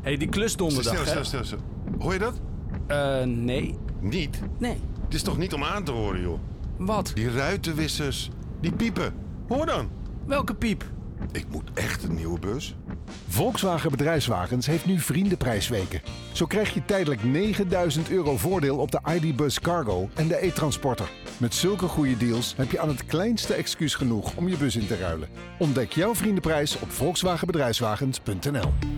Hey, die klus donderdag, Stil. Hoor je dat? Nee. Niet? Nee. Het is toch niet om aan te horen, joh? Wat? Die ruitenwissers, die piepen. Hoor dan. Welke piep? Ik moet echt een nieuwe bus. Volkswagen Bedrijfswagens heeft nu vriendenprijsweken. Zo krijg je tijdelijk €9.000 voordeel op de ID.Buzz Cargo en de e-Transporter. Met zulke goede deals heb je aan het kleinste excuus genoeg om je bus in te ruilen. Ontdek jouw vriendenprijs op volkswagenbedrijfswagens.nl.